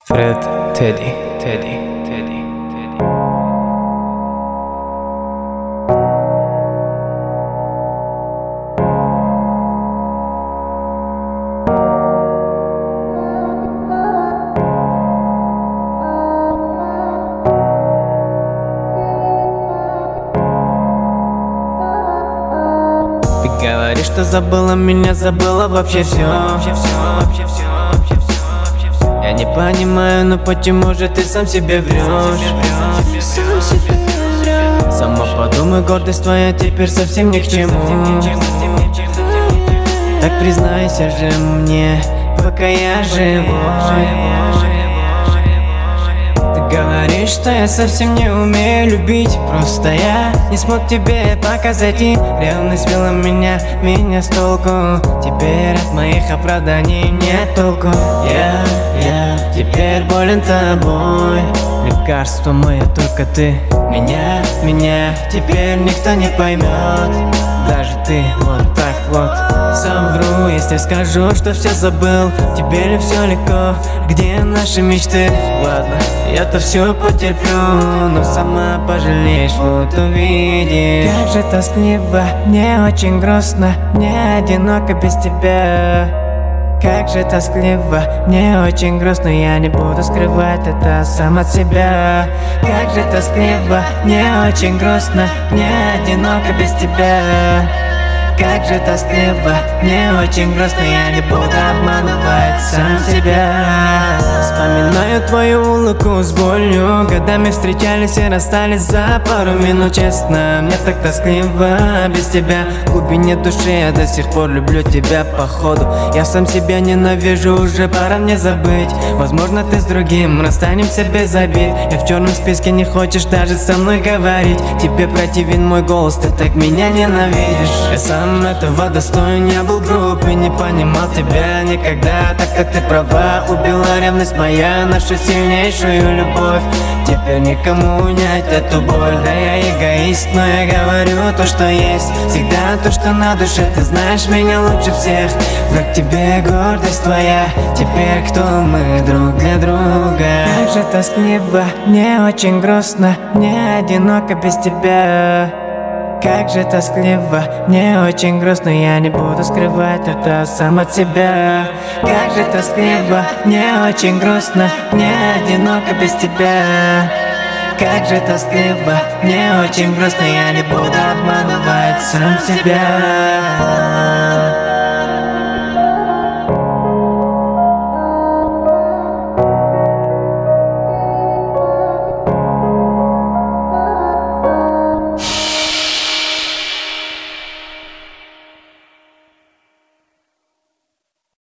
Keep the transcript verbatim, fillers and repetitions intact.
Фред Тедди, Тедди, Тедди, Тедди. Ты говоришь, что забыла меня, забыла вообще все. Я не понимаю, но почему же ты сам себе врешь? Сам себе врешь. Сама подумай, гордость твоя теперь совсем ни к чему. Так признайся же мне, пока я живой. Ты говоришь, что я совсем не умею любить. Просто я не смог тебе показать, и ревность свела меня, меня с толку. Теперь от моих оправданий нет толку. Я, я теперь болен тобой. Лекарство мое только ты. Меня, меня теперь никто не поймет. Даже ты, вот так вот. Сам вру, если скажу, что все забыл. Тебе ли все легко? Где наши мечты? Ладно, я-то все потерплю, но сама пожалеешь, вот увидишь. Как же тоскливо, мне очень грустно, мне одиноко без тебя. Как же тоскливо, мне очень грустно, я не буду скрывать это сам от себя. Как же тоскливо, мне очень грустно, мне одиноко без тебя. Как же тоскливо, мне очень грустно, я не буду обманывать сам себя. Вспоминаю твою улыбку с болью. Годами встречались и расстались за пару минут. Честно, мне так тоскливо без тебя. В глубине души я до сих пор люблю тебя, походу. Я сам себя ненавижу, уже пора мне забыть. Возможно, ты с другим, расстанемся без обид. Я в черном списке, не хочешь даже со мной говорить. Тебе противен мой голос, ты так меня ненавидишь. Я сам этого достоин, я был груб и не понимал тебя никогда. Так как ты права, убила ревность моя, нашу сильнейшую любовь. Теперь никому унять эту боль. Да я эгоист, но я говорю то, что есть. Всегда то, что на душе, ты знаешь меня лучше всех. Враг тебе, гордость твоя. Теперь кто мы друг для друга? Как же тоскливо, мне очень грустно, мне одиноко без тебя. Как же тоскливо, мне очень грустно, я не буду скрывать это сам от себя. Как же тоскливо, мне очень грустно, мне одиноко без тебя. Как же тоскливо, мне очень грустно, я не буду обманывать сам себя.